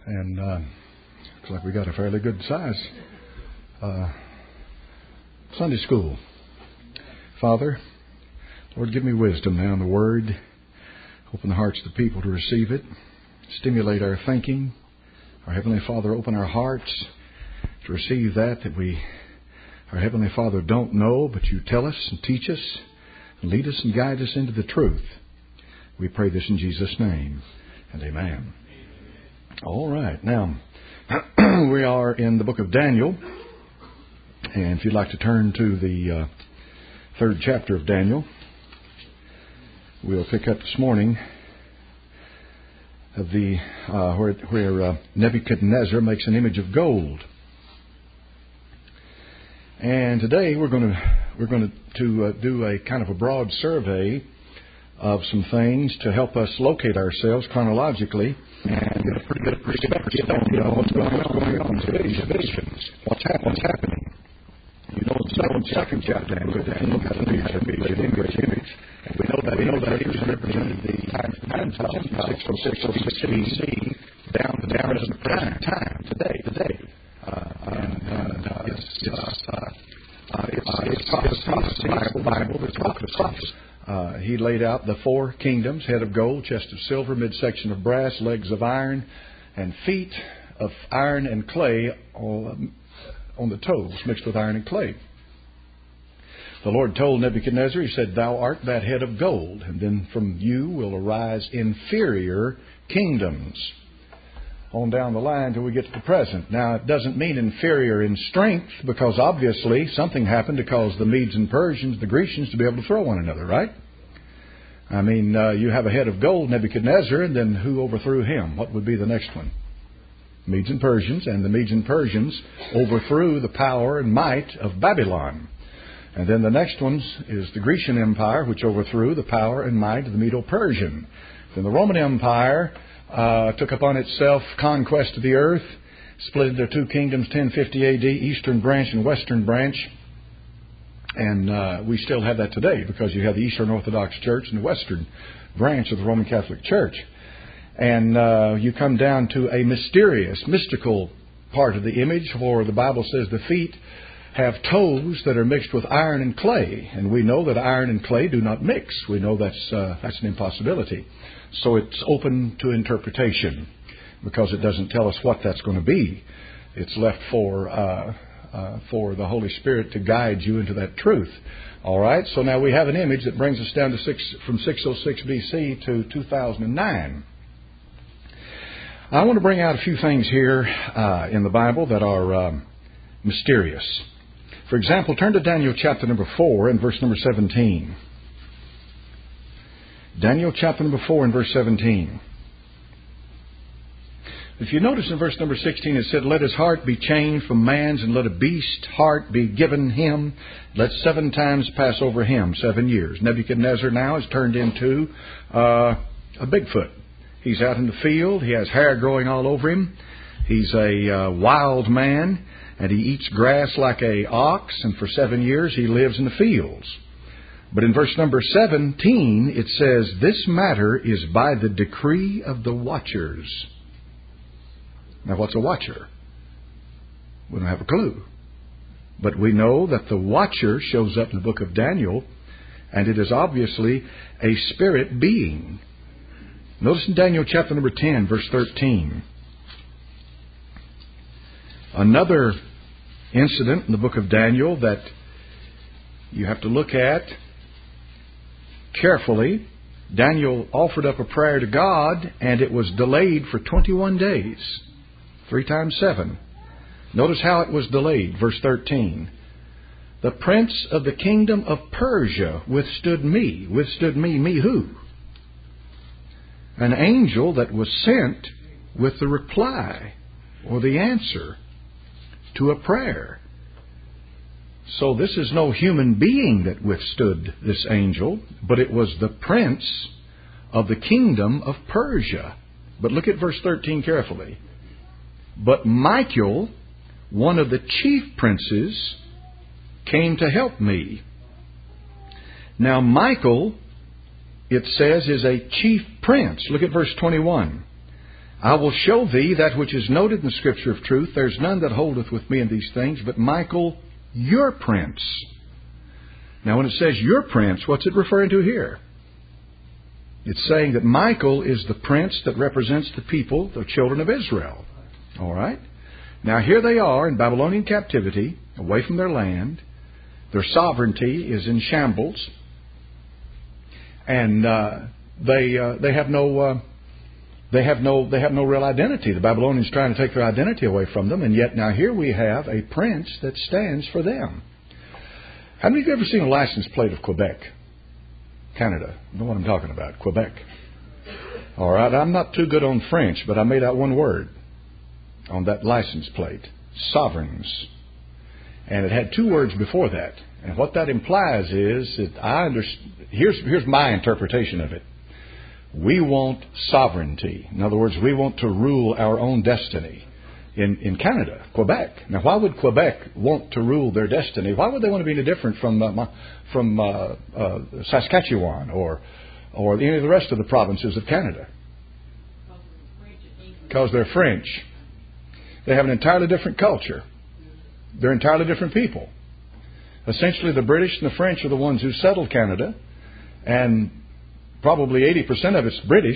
And looks like we got a fairly good size Sunday school. Father, Lord, give me wisdom now in the Word. Open the hearts of the people to receive it. Stimulate our thinking. Our Heavenly Father, open our hearts to receive that we, our Heavenly Father, don't know, but you tell us and teach us and lead us and guide us into the truth. We pray this in Jesus' name, and amen. All right. Now, we are in the book of Daniel. And if you'd like to turn to the third chapter of Daniel, we'll pick up this morning of the where Nebuchadnezzar makes an image of gold. And today we're going to do a kind of a broad survey of some things to help us locate ourselves chronologically and get a pretty good perspective on what's going on today, divisions, what's happening. You know, in the second chapter, the king had an image, and we know that it represented the times of 606 BC down to the present time today. It's the Bible that's prophecy. He laid out the four kingdoms: head of gold, chest of silver, midsection of brass, legs of iron, and feet of iron and clay on the toes, mixed with iron and clay. The Lord told Nebuchadnezzar, He said, "Thou art that head of gold, and then from you will arise inferior kingdoms." On down the line till we get to the present. Now, it doesn't mean inferior in strength, because obviously something happened to cause the Medes and Persians, the Grecians, to be able to throw one another, right? I mean, you have a head of gold, Nebuchadnezzar, and then who overthrew him? What would be the next one? Medes and Persians, and the Medes and Persians overthrew the power and might of Babylon. And then the next one is the Grecian Empire, which overthrew the power and might of the Medo-Persian. Then the Roman Empire took upon itself conquest of the earth, split into two kingdoms, 1050 AD, Eastern Branch and Western Branch. And we still have that today, because you have the Eastern Orthodox Church and the Western Branch of the Roman Catholic Church. And you come down to a mystical part of the image, where the Bible says the feet have toes that are mixed with iron and clay. And we know that iron and clay do not mix. We know that's an impossibility. So it's open to interpretation, because it doesn't tell us what that's going to be. It's left for the Holy Spirit to guide you into that truth. All right. So now we have an image that brings us down to from 606 BC to 2009. I want to bring out a few things here in the Bible that are mysterious. For example, turn to Daniel chapter number 4 and verse number 17. Daniel chapter number 4 and verse 17. If you notice in verse number 16, it said, "Let his heart be changed from man's, and let a beast heart be given him. Let 7 times pass over him, 7 years." Nebuchadnezzar now has turned into a Bigfoot. He's out in the field. He has hair growing all over him. He's a wild man, and he eats grass like a ox, and for 7 years he lives in the fields. But in verse number 17, it says, "This matter is by the decree of the watchers." Now, what's a watcher? We don't have a clue. But we know that the watcher shows up in the book of Daniel, and it is obviously a spirit being. Notice in Daniel chapter number 10, verse 13. Another incident in the book of Daniel that you have to look at carefully. Daniel offered up a prayer to God, and it was delayed for 21 days. 3 times 7. Notice how it was delayed. Verse 13. "The prince of the kingdom of Persia withstood me." Withstood me. Me who? An angel that was sent with the reply or the answer to a prayer. So this is no human being that withstood this angel, but it was the prince of the kingdom of Persia. But look at verse 13 carefully. "But Michael, one of the chief princes, came to help me." Now Michael, it says, is a chief prince. Look at verse 21. I will show thee that which is noted in the Scripture of truth. There's none that holdeth with me in these things, but Michael, your prince. Now, when it says your prince, what's it referring to here? It's saying that Michael is the prince that represents the people, the children of Israel. All right? Now, here they are in Babylonian captivity, away from their land. Their sovereignty is in shambles. And they have no real identity. The Babylonians are trying to take their identity away from them, and yet now here we have a prince that stands for them. How many of you have ever seen a license plate of Quebec, Canada? You know what I'm talking about, Quebec. All right, I'm not too good on French, but I made out one word on that license plate: sovereigns. And it had two words before that. And what that implies is that here's my interpretation of it. We want sovereignty. In other words, we want to rule our own destiny in Canada, Quebec. Now, why would Quebec want to rule their destiny? Why would they want to be any different from Saskatchewan or any of the rest of the provinces of Canada? Because they're French. They have an entirely different culture. They're entirely different people. Essentially, the British and the French are the ones who settled Canada, and probably 80% of it's British,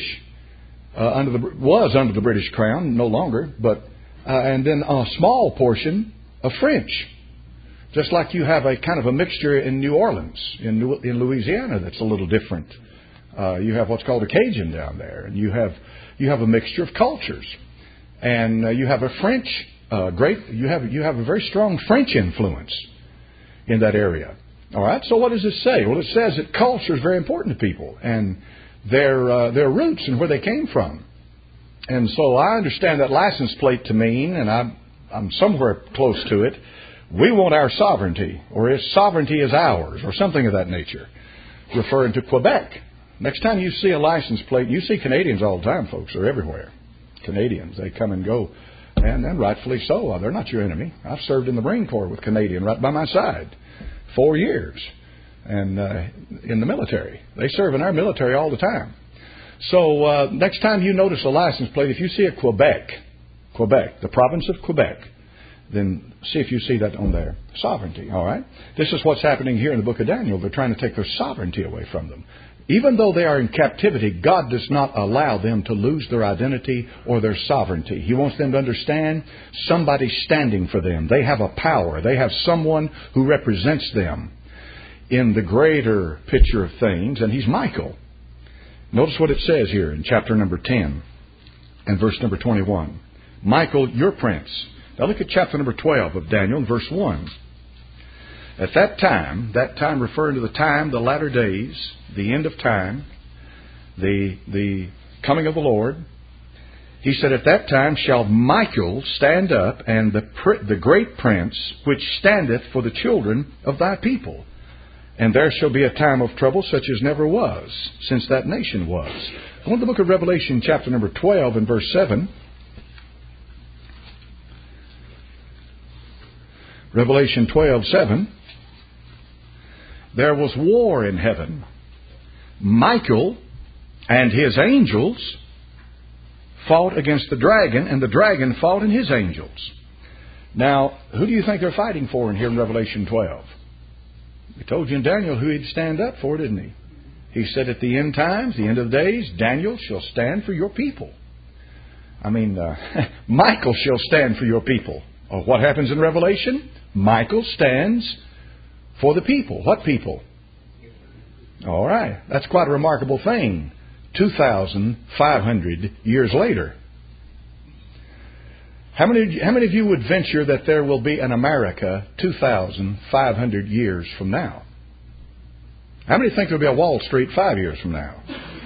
was under the British Crown, no longer, but and then a small portion of French. Just like you have a kind of a mixture in New Orleans, in Louisiana, that's a little different. You have what's called a Cajun down there, and you have a mixture of cultures, and you have a French you have a very strong French influence in that area. All right. So what does this say? Well, it says that culture is very important to people, and their roots and where they came from. And so I understand that license plate to mean, and I'm somewhere close to it, we want our sovereignty, or if sovereignty is ours, or something of that nature, referring to Quebec. Next time you see a license plate, you see Canadians all the time, folks. They're everywhere. Canadians, they come and go, and rightfully so. They're not your enemy. I've served in the Marine Corps with Canadian right by my side 4 years, and in the military. They serve in our military all the time. So next time you notice a license plate, if you see a Quebec, the province of Quebec, then see if you see that on there. Sovereignty, all right? This is what's happening here in the book of Daniel. They're trying to take their sovereignty away from them. Even though they are in captivity, God does not allow them to lose their identity or their sovereignty. He wants them to understand somebody's standing for them. They have a power. They have someone who represents them in the greater picture of things, and he's Michael. Notice what it says here in chapter number 10 and verse number 21. Michael, your prince. Now look at chapter number 12 of Daniel, verse 1. At that time referring to the time, the latter days, the end of time, the coming of the Lord, he said, at that time shall Michael stand up, and the great prince, which standeth for the children of thy people. And there shall be a time of trouble such as never was, since that nation was. Go to the book of Revelation, chapter number 12 and verse 7. Revelation 12:7. There was war in heaven. Michael and his angels fought against the dragon, and the dragon fought and his angels. Now, who do you think they're fighting for in here in Revelation 12? We told you in Daniel who he'd stand up for, didn't he? He said at the end times, the end of the days, Daniel shall stand for your people. Michael shall stand for your people. What happens in Revelation? Michael stands for the people. What people? All right. That's quite a remarkable thing. 2,500 years later. How many of you would venture that there will be an America 2,500 years from now? How many think there will be a Wall Street 5 years from now?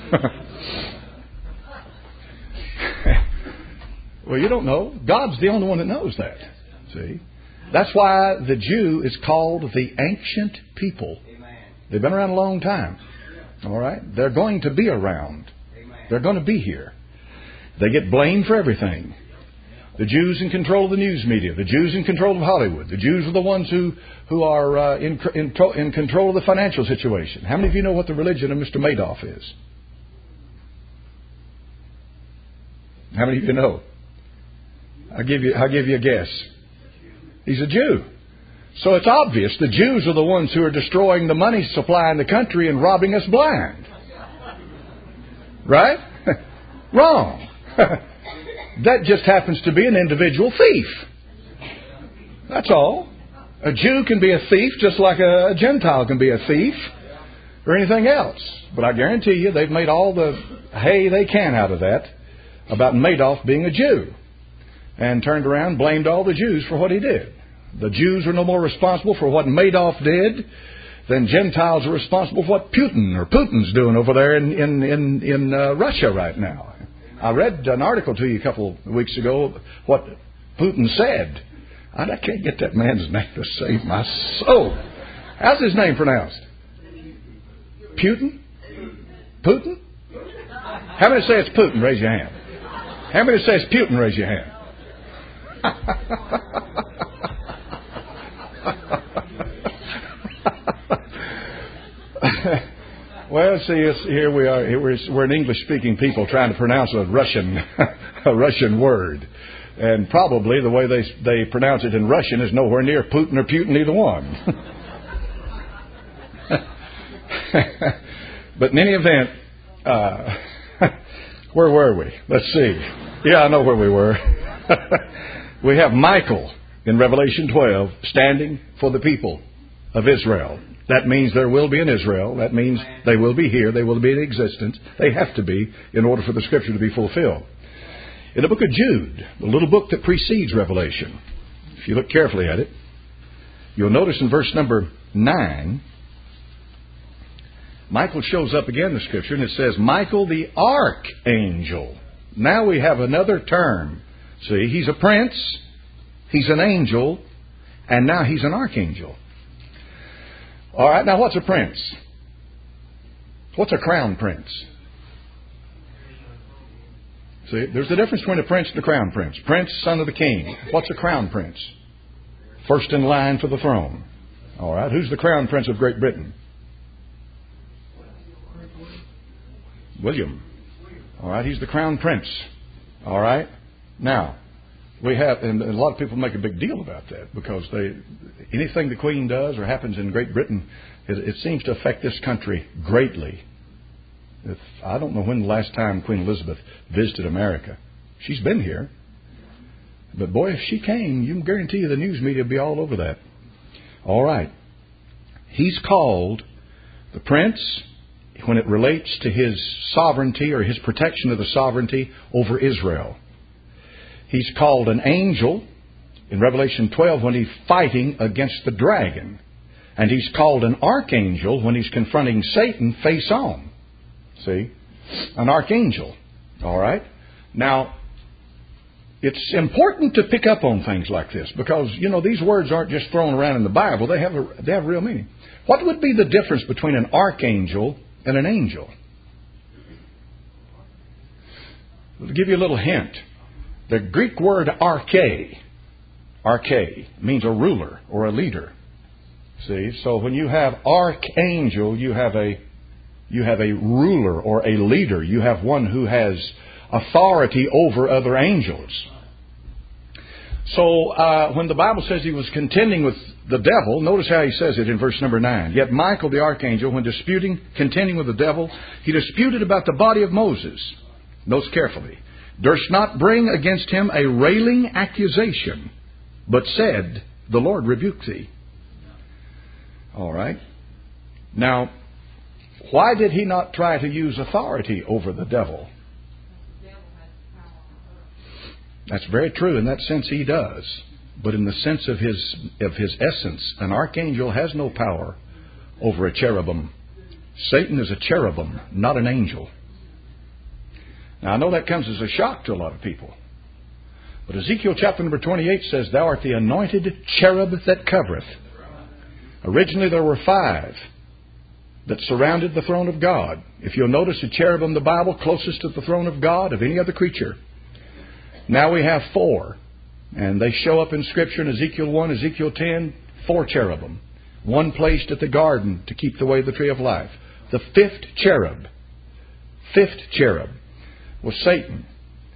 Well, you don't know. God's the only one that knows that. See? That's why the Jew is called the ancient people. They've been around a long time. All right? They're going to be around. They're going to be here. They get blamed for everything. The Jews in control of the news media. The Jews in control of Hollywood. The Jews are the ones who are in control of the financial situation. How many of you know what the religion of Mr. Madoff is? How many of you know? I'll give you a guess. He's a Jew. So it's obvious the Jews are the ones who are destroying the money supply in the country and robbing us blind. Right? Wrong. That just happens to be an individual thief. That's all. A Jew can be a thief just like a Gentile can be a thief or anything else. But I guarantee you they've made all the hay they can out of that about Madoff being a Jew, and turned around and blamed all the Jews for what he did. The Jews are no more responsible for what Madoff did than Gentiles are responsible for what Putin's doing over there in Russia right now. I read an article to you a couple of weeks ago what Putin said. I can't get that man's name to save my soul. How's his name pronounced? Putin? Putin? How many say it's Putin? Raise your hand. How many say it's Putin? Raise your hand. Well, see, here we are. We're an English-speaking people trying to pronounce a Russian word. And probably the way they pronounce it in Russian is nowhere near Putin or Putin, either one. But in any event, where were we? Let's see. Yeah, I know where we were. We have Michael in Revelation 12 standing for the people of Israel. That means there will be an Israel. That means they will be here. They will be in existence. They have to be in order for the Scripture to be fulfilled. In the book of Jude, the little book that precedes Revelation, if you look carefully at it, you'll notice in verse number 9, Michael shows up again in the Scripture, and it says, Michael the archangel. Now we have another term. See, he's a prince, he's an angel, and now he's an archangel. All right, now what's a prince? What's a crown prince? See, there's a difference between a prince and a crown prince. Prince, son of the king. What's a crown prince? First in line for the throne. All right, who's the crown prince of Great Britain? William. All right, he's the crown prince. All right. Now, we have, and a lot of people make a big deal about that because anything the Queen does or happens in Great Britain, it seems to affect this country greatly. I don't know when the last time Queen Elizabeth visited America. She's been here. But boy, if she came, you can guarantee you the news media will be all over that. All right. He's called the prince when it relates to his sovereignty or his protection of the sovereignty over Israel. He's called an angel in Revelation 12 when he's fighting against the dragon. And he's called an archangel when he's confronting Satan face on. See? An archangel. All right? Now, it's important to pick up on things like this because, these words aren't just thrown around in the Bible. They have real meaning. What would be the difference between an archangel and an angel? I'll give you a little hint. The Greek word arche means a ruler or a leader. See, so when you have archangel, you have a ruler or a leader. You have one who has authority over other angels. So when the Bible says he was contending with the devil, notice how he says it in verse number 9. Yet Michael the archangel, when contending with the devil, he disputed about the body of Moses. Notice carefully. Durst not bring against him a railing accusation, but said, the Lord rebuke thee. All right. Now, why did he not try to use authority over the devil? That's very true. In that sense, he does. But in the sense of his essence, an archangel has no power over a cherubim. Satan is a cherubim, not an angel. Now, I know that comes as a shock to a lot of people. But Ezekiel chapter number 28 says, Thou art the anointed cherub that covereth. Originally, there were 5 that surrounded the throne of God. If you'll notice, the cherub in the Bible closest to the throne of God of any other creature. Now we have 4. And they show up in Scripture in Ezekiel 1, Ezekiel 10, 4 cherubim. One placed at the garden to keep the way of the tree of life. The 5th cherub was Satan.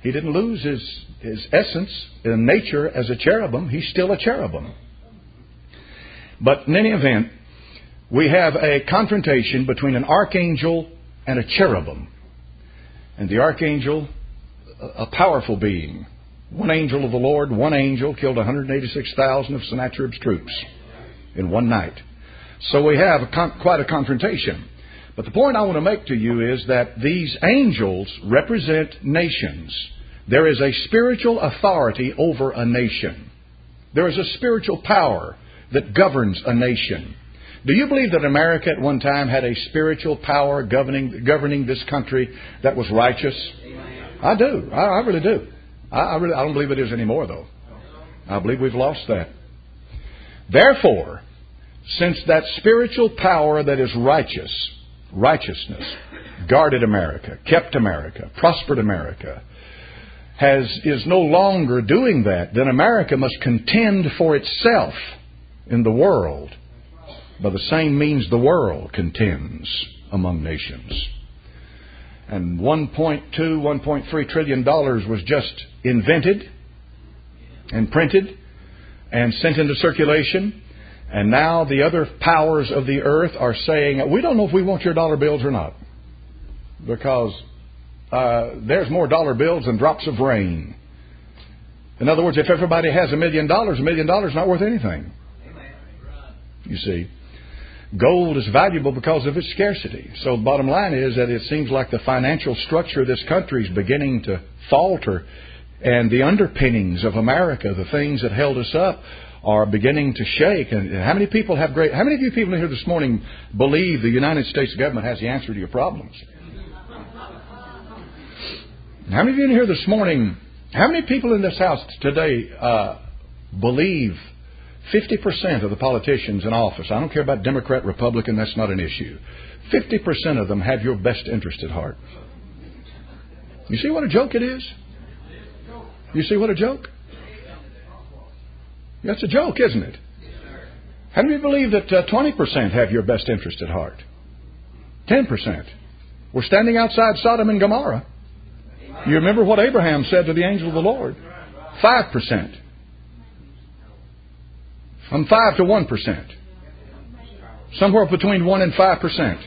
He didn't lose his essence and nature as a cherubim. He's still a cherubim. But in any event, we have a confrontation between an archangel and a cherubim. And the archangel, a powerful being. One angel of the Lord, one angel killed 186,000 of Sennacherib's troops in one night. So we have quite a confrontation. But the point I want to make to you is that these angels represent nations. There is a spiritual authority over a nation. There is a spiritual power that governs a nation. Do you believe that America at one time had a spiritual power governing this country that was righteous? I do. I really do. I don't believe it is anymore, though. I believe we've lost that. Therefore, since that spiritual power that is righteousness, guarded America, kept America, prospered America, is no longer doing that, then America must contend for itself in the world by the same means the world contends among nations. And $1.2, $1.3 trillion was just invented and printed and sent into circulation. And now the other powers of the earth are saying, we don't know if we want your dollar bills or not. Because there's more dollar bills than drops of rain. In other words, if everybody has $1 million, $1 million is not worth anything. You see. Gold is valuable because of its scarcity. So the bottom line is that it seems like the financial structure of this country is beginning to falter. And the underpinnings of America, the things that held us up, are beginning to shake. And how many of you people here this morning believe the United States government has the answer to your problems? How many of you in here this morning, how many people in this house today believe 50% of the politicians in office, I don't care about Democrat, Republican, that's not an issue. 50% of them have your best interest at heart. You see what a joke it is? You see what a joke? That's a joke, isn't it? How many believe that 20% have your best interest at heart? 10%. We're standing outside Sodom and Gomorrah. You remember what Abraham said to the angel of the Lord? 5%. From 5 to 1%. Somewhere between 1 and 5%.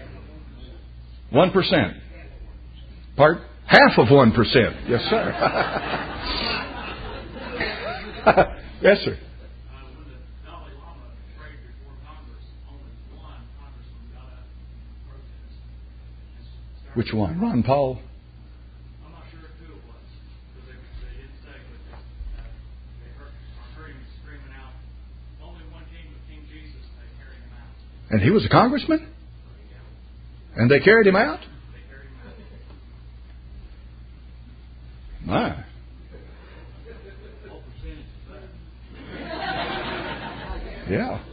1%. Half of 1%. Yes, sir. Yes, sir. Which one? Ron Paul? I'm not sure who it was. They didn't say, but they heard him screaming out, only one king with King Jesus, and they carried him out. And he was a congressman? And they carried him out? They carried him out. My. What percentage is that? Yeah.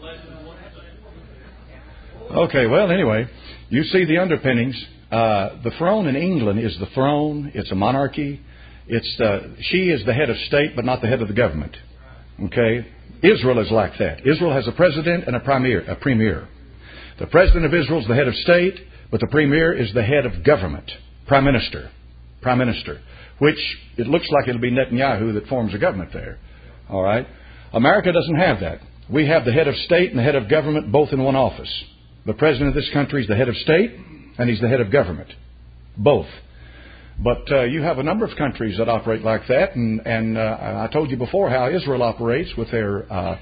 Okay, well, anyway, you see the underpinnings. The throne in England is the throne. It's a monarchy. She is the head of state, but not the head of the government. Okay? Israel is like that. Israel has a president and a premier. The president of Israel is the head of state, but the premier is the head of government. Prime minister. Which it looks like it'll be Netanyahu that forms a government there. All right? America doesn't have that. We have the head of state and the head of government both in one office. The president of this country is the head of state and he's the head of government. Both. But you have a number of countries that operate like that, and I told you before how Israel operates with their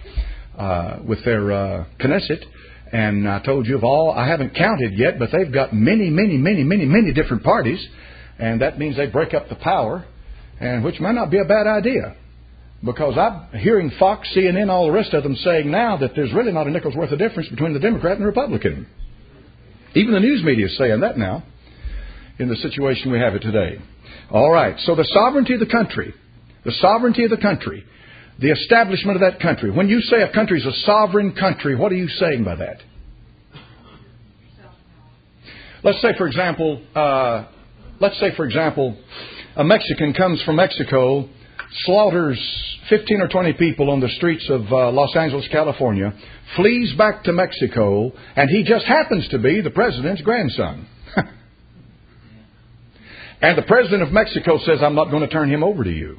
Knesset, and I told you of all, I haven't counted yet, but they've got many different parties, and that means they break up the power, and which might not be a bad idea. Because I'm hearing Fox, CNN, all the rest of them saying now that there's really not a nickel's worth of difference between the Democrat and the Republican. Even the news media is saying that now in the situation we have it today. All right, so the sovereignty of the country, the establishment of that country. When you say a country is a sovereign country, what are you saying by that? Let's say, for example, a Mexican comes from Mexico, slaughters 15 or 20 people on the streets of Los Angeles, California, flees back to Mexico, and he just happens to be the president's grandson. And the president of Mexico says, I'm not going to turn him over to you.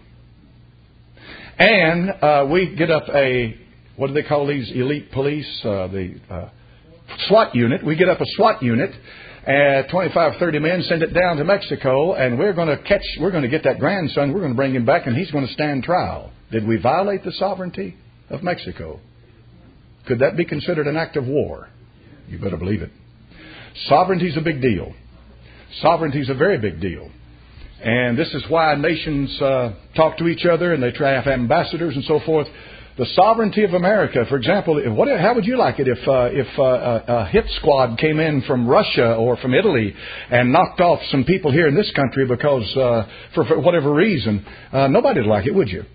And we get up what do they call these elite police? The SWAT unit. We get up a SWAT unit, 25, 30 men, send it down to Mexico, and we're going to get that grandson, we're going to bring him back, and he's going to stand trial. Did we violate the sovereignty of Mexico? Could that be considered an act of war? You better believe it. Sovereignty is a big deal. Sovereignty is a very big deal. And this is why nations talk to each other, and they try to have ambassadors and so forth. The sovereignty of America, for example, how would you like it if a hit squad came in from Russia or from Italy and knocked off some people here in this country because, for whatever reason, nobody'd like it, would you?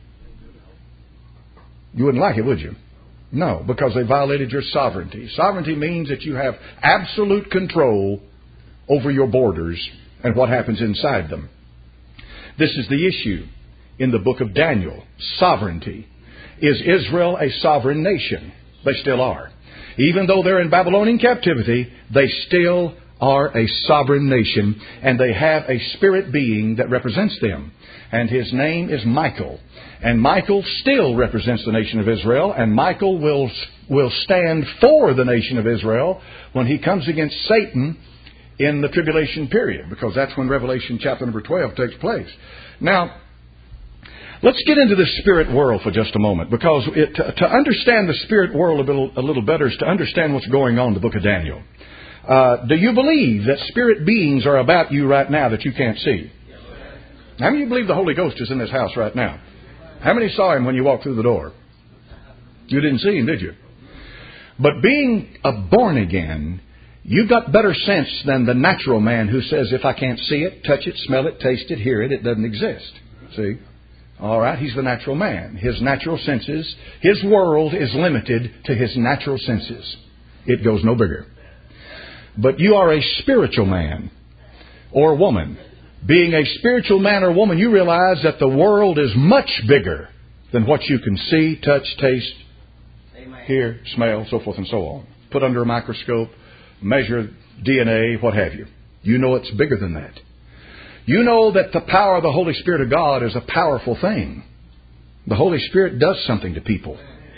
You wouldn't like it, would you? No, because they violated your sovereignty. Sovereignty means that you have absolute control over your borders and what happens inside them. This is the issue in the book of Daniel. Sovereignty. Is Israel a sovereign nation? They still are. Even though they're in Babylonian captivity, they still are a sovereign nation, and they have a spirit being that represents them. And his name is Michael. And Michael still represents the nation of Israel, and Michael will stand for the nation of Israel when he comes against Satan in the tribulation period, because that's when Revelation chapter number 12 takes place. Now, let's get into the spirit world for just a moment, because to understand the spirit world a little better is to understand what's going on in the book of Daniel. Do you believe that spirit beings are about you right now that you can't see? How many of you believe the Holy Ghost is in this house right now? How many saw him when you walked through the door? You didn't see him, did you? But being a born again, you've got better sense than the natural man who says, if I can't see it, touch it, smell it, taste it, hear it, it doesn't exist. See? All right, he's the natural man. His natural senses, his world is limited to his natural senses. It goes no bigger. But you are a spiritual man or woman. Being a spiritual man or woman, you realize that the world is much bigger than what you can see, touch, taste, hear, smell, so forth and so on. Put under a microscope, measure DNA, what have you. You know it's bigger than that. You know that the power of the Holy Spirit of God is a powerful thing. The Holy Spirit does something to people.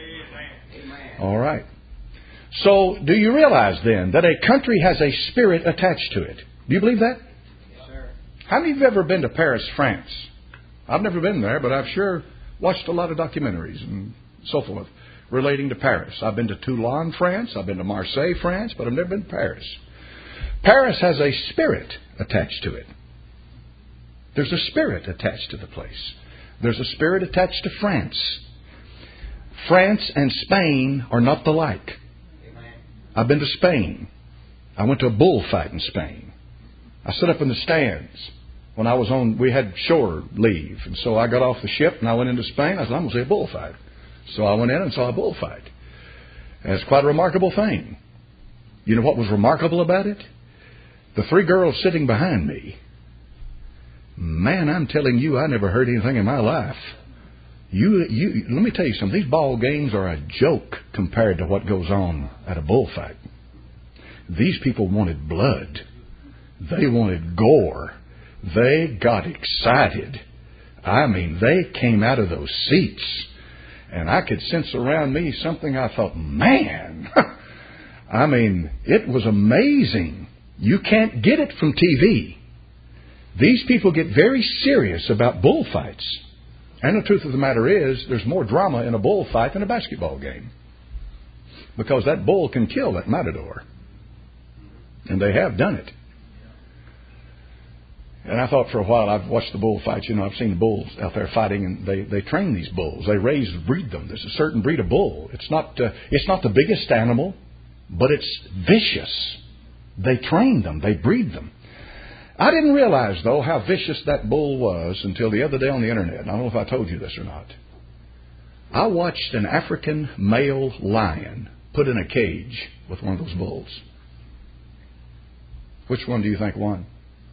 All right. So, do you realize then that a country has a spirit attached to it? Do you believe that? Yes, sir. How many of you have ever been to Paris, France? I've never been there, but I've sure watched a lot of documentaries and so forth relating to Paris. I've been to Toulon, France. I've been to Marseille, France, but I've never been to Paris. Paris has a spirit attached to it. There's a spirit attached to the place. There's a spirit attached to France. France and Spain are not the like. I've been to Spain. I went to a bullfight in Spain. I stood up in the stands when I was we had shore leave. And so I got off the ship and I went into Spain. I said, I'm going to see a bullfight. So I went in and saw a bullfight. And it's quite a remarkable thing. You know what was remarkable about it? The three girls sitting behind me. Man, I'm telling you, I never heard anything in my life. Let me tell you something. These ball games are a joke compared to what goes on at a bullfight. These people wanted blood. They wanted gore. They got excited. I mean, they came out of those seats. And I could sense around me something I thought, man, I mean, it was amazing. You can't get it from TV. These people get very serious about bullfights. And the truth of the matter is, there's more drama in a bullfight than a basketball game. Because that bull can kill that matador. And they have done it. And I thought for a while, I've watched the bullfights. You know, I've seen the bulls out there fighting, and they train these bulls. They breed them. There's a certain breed of bull. It's not the biggest animal, but it's vicious. They train them. They breed them. I didn't realize, though, how vicious that bull was until the other day on the internet. And I don't know if I told you this or not. I watched an African male lion put in a cage with one of those bulls. Which one do you think won?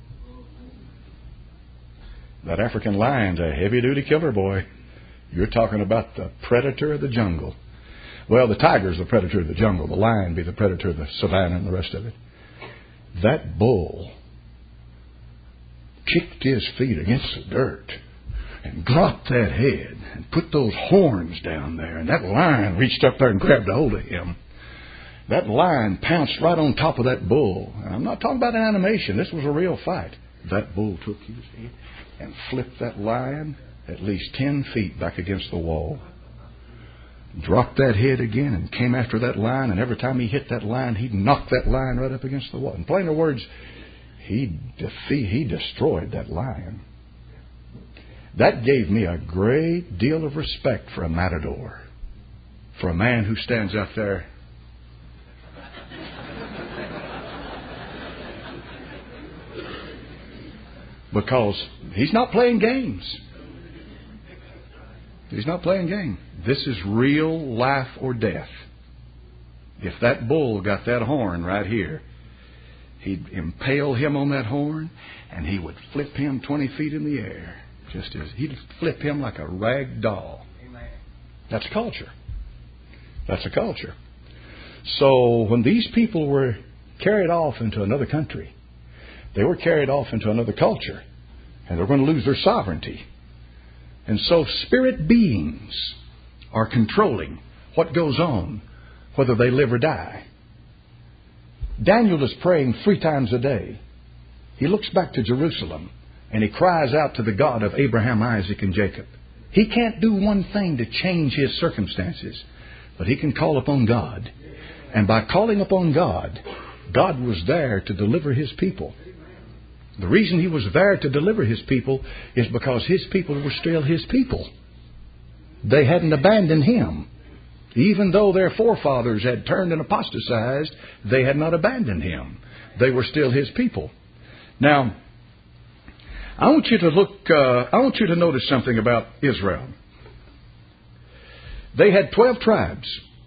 That African lion's a heavy-duty killer, boy. You're talking about the predator of the jungle. Well, the tiger's the predator of the jungle. The lion be the predator of the savannah and the rest of it. That bull kicked his feet against the dirt and dropped that head and put those horns down there. And that lion reached up there and grabbed a hold of him. That lion pounced right on top of that bull. And I'm not talking about an animation. This was a real fight. That bull took his head and flipped that lion at least 10 feet back against the wall. Dropped that head again and came after that lion. And every time he hit that lion, he'd knock that lion right up against the wall. In plainer words, he destroyed that lion. That gave me a great deal of respect for a matador, for a man who stands out there. Because he's not playing games. He's not playing games. This is real life or death. If that bull got that horn right here, he'd impale him on that horn and he would flip him 20 feet in the air. Just as he'd flip him like a rag doll. Amen. That's a culture. That's a culture. So when these people were carried off into another country, they were carried off into another culture, and they're going to lose their sovereignty. And so spirit beings are controlling what goes on, whether they live or die. Daniel is praying 3 times a day. He looks back to Jerusalem, and he cries out to the God of Abraham, Isaac, and Jacob. He can't do one thing to change his circumstances, but he can call upon God. And by calling upon God, God was there to deliver His people. The reason He was there to deliver His people is because His people were still His people. They hadn't abandoned Him. Even though their forefathers had turned and apostatized, they had not abandoned Him. They were still His people. Now, I want you to notice something about Israel. They had 12 tribes.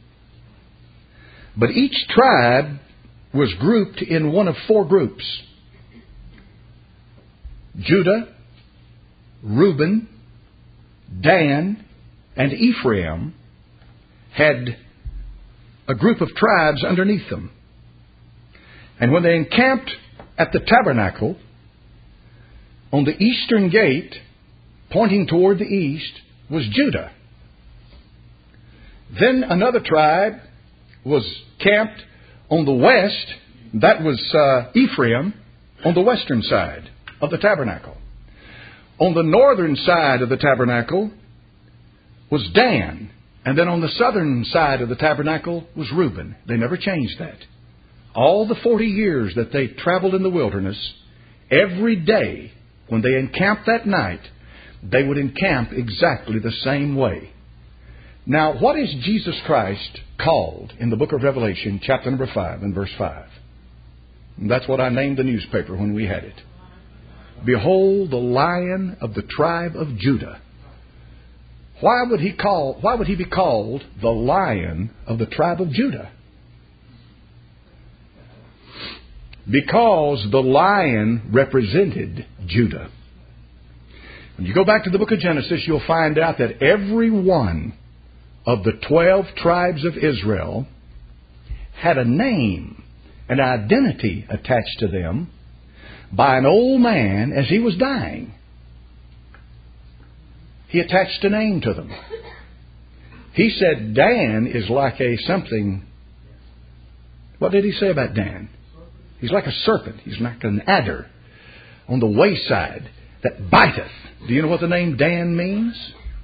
But each tribe was grouped in one of 4 groups. Judah, Reuben, Dan, and Ephraim had a group of tribes underneath them. And when they encamped at the tabernacle, on the eastern gate, pointing toward the east, was Judah. Then another tribe was camped on the west. That was Ephraim, on the western side of the tabernacle. On the northern side of the tabernacle was Dan. And then on the southern side of the tabernacle was Reuben. They never changed that. All the 40 years that they traveled in the wilderness, every day when they encamped that night, they would encamp exactly the same way. Now, what is Jesus Christ called in the book of Revelation, chapter number 5 and verse 5? And that's what I named the newspaper when we had it. Behold, the Lion of the tribe of Judah. Why would he be called the Lion of the tribe of Judah? Because the lion represented Judah. When you go back to the book of Genesis, you'll find out that every one of the 12 tribes of Israel had a name, an identity attached to them by an old man as he was dying. He attached a name to them. He said Dan is like a something. What did he say about Dan? He's like a serpent. He's like an adder on the wayside that biteth. Do you know what the name Dan means?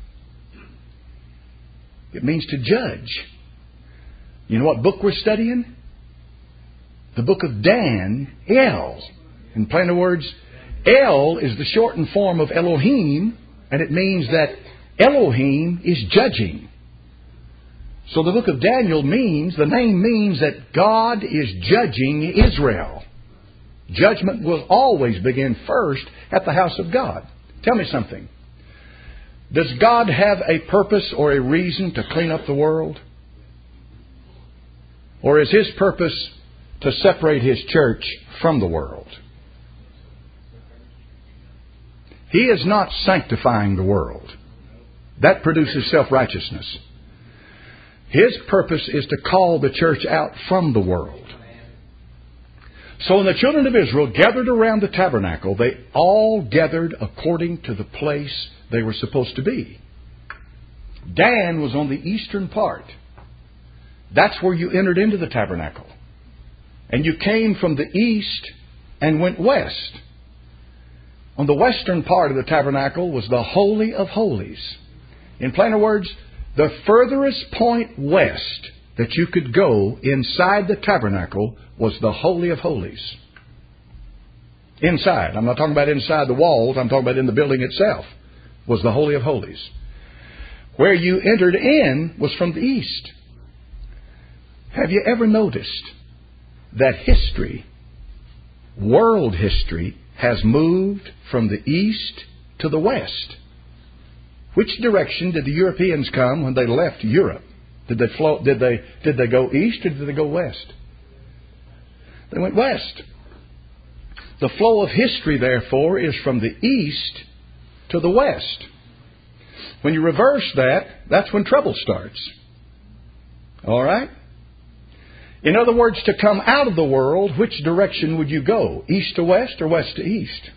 It means to judge. You know what book we're studying? The book of Daniel. In plainer words, El is the shortened form of Elohim, and it means that Elohim is judging. So the book of Daniel means, the name means that God is judging Israel. Judgment will always begin first at the house of God. Tell me something. Does God have a purpose or a reason to clean up the world? Or is His purpose to separate His church from the world? He is not sanctifying the world. That produces self-righteousness. His purpose is to call the church out from the world. So when the children of Israel gathered around the tabernacle, they all gathered according to the place they were supposed to be. Dan was on the eastern part. That's where you entered into the tabernacle. And you came from the east and went west. On the western part of the tabernacle was the Holy of Holies. In plainer words, the furthest point west that you could go inside the tabernacle was the Holy of Holies. Inside. I'm not talking about inside the walls. I'm talking about in the building itself was the Holy of Holies. Where you entered in was from the east. Have you ever noticed that history, world history, has moved from the east to the west? Which direction did the Europeans come when they left Europe? Did they go east or did they go west? They went west. The flow of history, therefore, is from the east to the west. When you reverse that, that's when trouble starts. All right? In other words, to come out of the world, which direction would you go? East to west or west to east?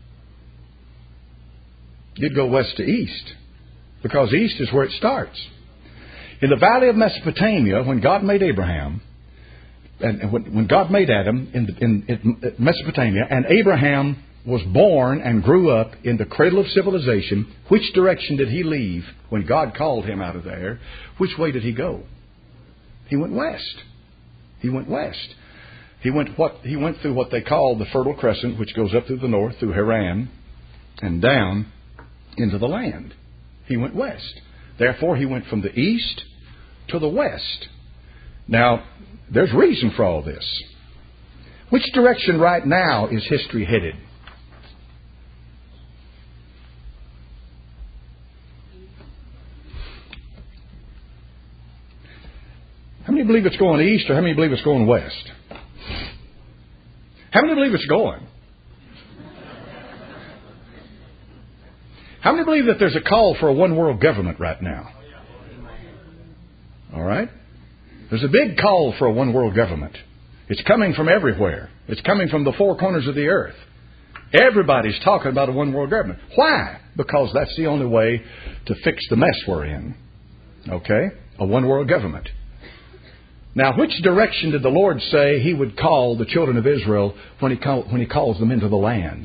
You'd go west to east, because east is where it starts. In the valley of Mesopotamia, when God made Abraham, and when God made Adam in Mesopotamia, and Abraham was born and grew up in the cradle of civilization, which direction did he leave when God called him out of there? Which way did he go? He went west. He went west. He went through what they call the Fertile Crescent, which goes up through the north, through Haran, and down into the land. He went west. Therefore, he went from the east to the west. Now, there's reason for all this. Which direction right now is history headed? How many believe it's going east, or how many believe it's going west? How many believe it's going? How many believe that there's a call for a one-world government right now? All right? There's a big call for a one-world government. It's coming from everywhere. It's coming from the four corners of the earth. Everybody's talking about a one-world government. Why? Because that's the only way to fix the mess we're in. Okay? A one-world government. Now, which direction did the Lord say He would call the children of Israel when He calls them into the land?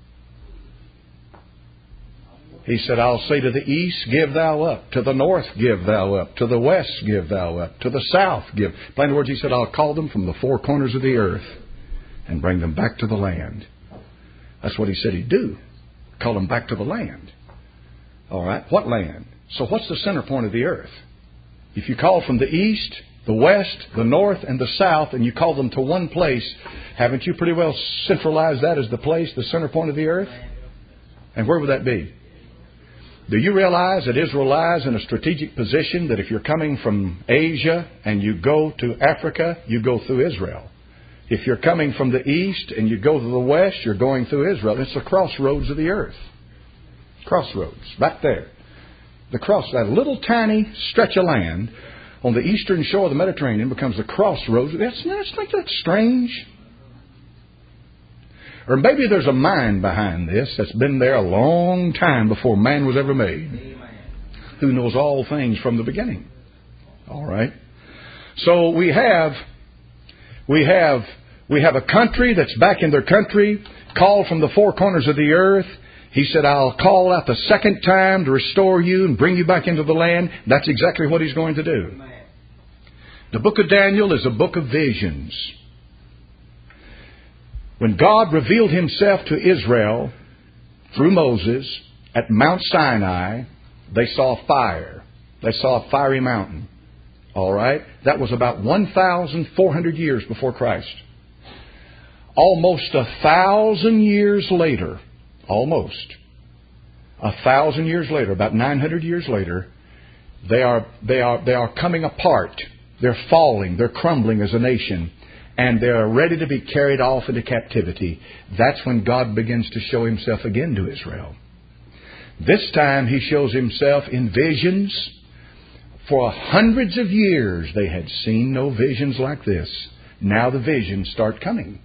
He said, I'll say to the east, give thou up. To the north, give thou up. To the west, give thou up. To the south, give. In plain words, He said, I'll call them from the four corners of the earth and bring them back to the land. That's what He said He'd do. Call them back to the land. All right. What land? So what's the center point of the earth? If you call from the east, the west, the north, and the south, and you call them to one place, haven't you pretty well centralized that as the place, the center point of the earth? And where would that be? Do you realize that Israel lies in a strategic position that if you're coming from Asia and you go to Africa, you go through Israel? If you're coming from the east and you go to the west, you're going through Israel. It's the crossroads of the earth. Crossroads, back there. That little tiny stretch of land on the eastern shore of the Mediterranean becomes the crossroads. That's not that strange. Or maybe there's a mind behind this that's been there a long time before man was ever made. Amen. Who knows all things from the beginning. All right. So we have a country that's back in their country, called from the four corners of the earth. He said, I'll call out the second time to restore you and bring you back into the land. That's exactly what He's going to do. Amen. The book of Daniel is a book of visions. When God revealed Himself to Israel through Moses at Mount Sinai, they saw fire. They saw a fiery mountain. All right? That was about 1,400 years before Christ. Almost 1,000 years later, about 900 years later, they are coming apart. They're falling. They're crumbling as a nation. And they're ready to be carried off into captivity. That's when God begins to show Himself again to Israel. This time He shows Himself in visions. For hundreds of years they had seen no visions like this. Now the visions start coming.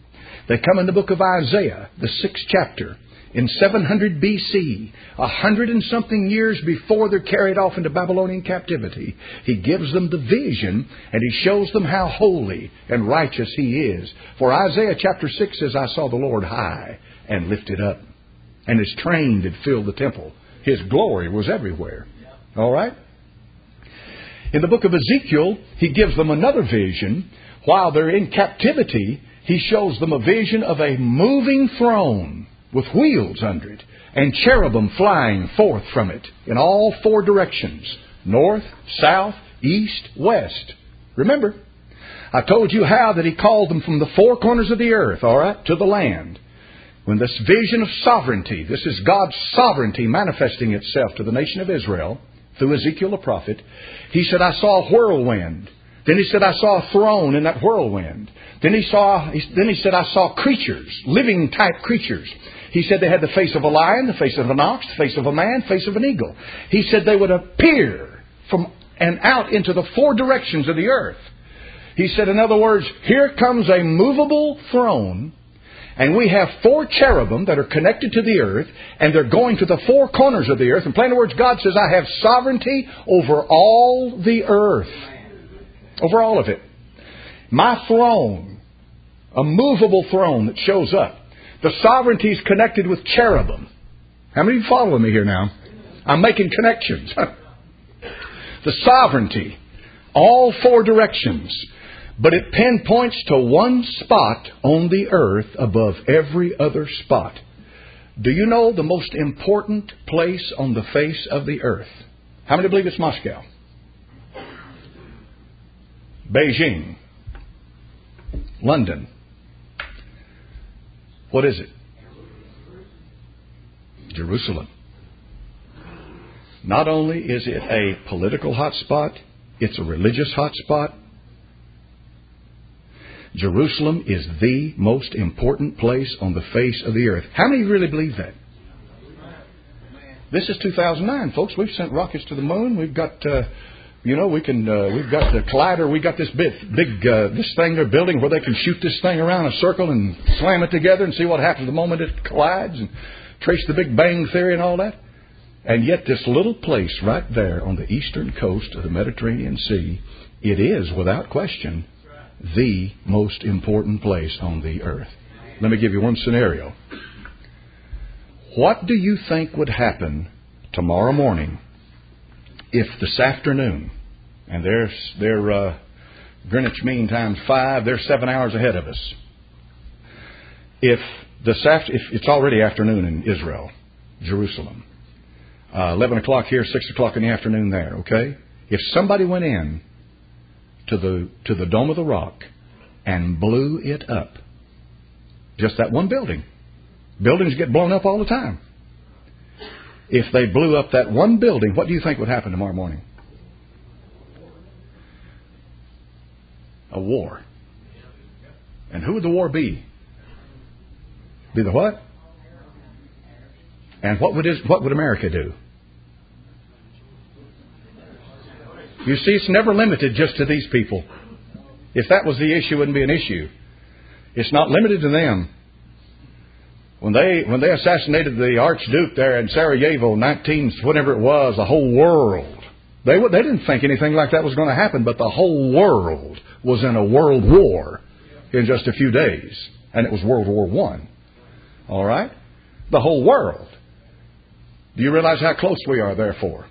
They come in the book of Isaiah, the 6th chapter, in 700 BC, 100 and something years before they're carried off into Babylonian captivity. He gives them the vision, and He shows them how holy and righteous He is. For Isaiah chapter 6 says, I saw the Lord high and lifted up, and His train did fill the temple. His glory was everywhere. All right? In the book of Ezekiel, He gives them another vision. While they're in captivity, He shows them a vision of a moving throne with wheels under it, and cherubim flying forth from it in all 4 directions, north, south, east, west. Remember, I told you how that He called them from the 4 corners of the earth, all right, to the land. When this vision of sovereignty, this is God's sovereignty manifesting itself to the nation of Israel through Ezekiel the prophet, He said, I saw a whirlwind. Then He said, I saw a throne in that whirlwind. Then He said, I saw creatures, living type creatures. He said they had the face of a lion, the face of an ox, the face of a man, the face of an eagle. He said they would appear from and out into the 4 directions of the earth. He said, in other words, here comes a movable throne, and we have 4 cherubim that are connected to the earth, and they're going to the 4 corners of the earth. In plain words, God says, I have sovereignty over all the earth. Over all of it. My throne, a movable throne that shows up. The sovereignty is connected with cherubim. How many of you following me here now? I'm making connections. The sovereignty, all 4 directions. But it pinpoints to one spot on the earth above every other spot. Do you know the most important place on the face of the earth? How many believe it's Moscow? Beijing. London. What is it? Jerusalem. Not only is it a political hotspot, it's a religious hotspot. Jerusalem is the most important place on the face of the earth. How many really believe that? This is 2009, folks. We've sent rockets to the moon. We've got, we've got the collider. We got this big, this thing they're building where they can shoot this thing around a circle and slam it together and see what happens the moment it collides and trace the Big Bang Theory and all that. And yet this little place right there on the eastern coast of the Mediterranean Sea, it is, without question, the most important place on the earth. Let me give you one scenario. What do you think would happen tomorrow morning if this afternoon, and they're Greenwich Mean Time's 5, they're 7 hours ahead of us. If it's already afternoon in Israel, Jerusalem, 11 o'clock here, 6 o'clock in the afternoon there, okay? If somebody went in to the Dome of the Rock and blew it up, just that one building. Buildings get blown up all the time. If they blew up that one building, what do you think would happen tomorrow morning? A war. And who would the war be? Be the what? And what would America do? You see, it's never limited just to these people. If that was the issue, it wouldn't be an issue. It's not limited to them. When they assassinated the Archduke there in Sarajevo, whenever it was, the whole world, they didn't think anything like that was going to happen, but the whole world was in a world war in just a few days. And it was World War I. All right? The whole world. Do you realize how close we are, therefore?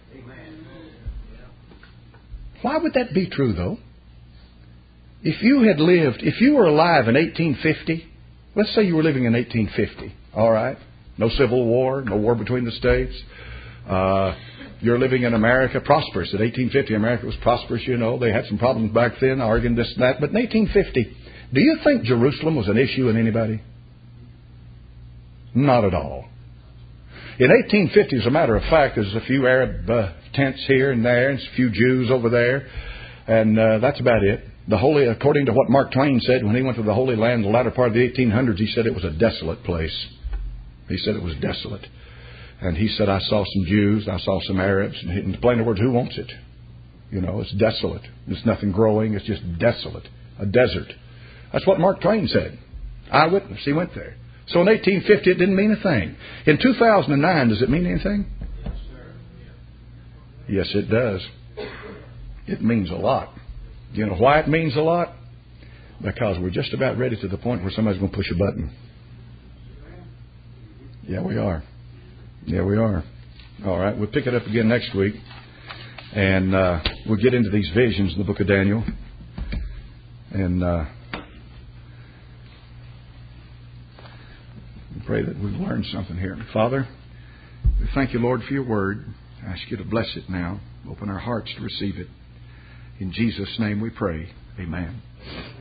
Why would that be true, though? If you were alive in 1850, let's say you were living in 1850, all right? No Civil War, no war between the states. You're living in America, prosperous. In 1850, America was prosperous, you know. They had some problems back then, arguing this and that. But in 1850, do you think Jerusalem was an issue in anybody? Not at all. In 1850, as a matter of fact, there's a few Arab tents here and there, and a few Jews over there, and that's about it. According to what Mark Twain said when he went to the Holy Land in the latter part of the 1800s, he said it was a desolate place. He said it was desolate. And he said, I saw some Jews, I saw some Arabs, and in plain words, who wants it? You know, it's desolate. There's nothing growing, it's just desolate. A desert. That's what Mark Twain said. Eyewitness. He went there. So in 1850, it didn't mean a thing. In 2009, does it mean anything? Yes, sir. Yes, it does. It means a lot. You know why it means a lot? Because we're just about ready to the point where somebody's going to push a button. Yeah, we are. Yeah, we are. All right, we'll pick it up again next week. And we'll get into these visions in the book of Daniel. And pray that we've learned something here. Father, we thank you, Lord, for your word. I ask you to bless it now. Open our hearts to receive it. In Jesus' name we pray. Amen.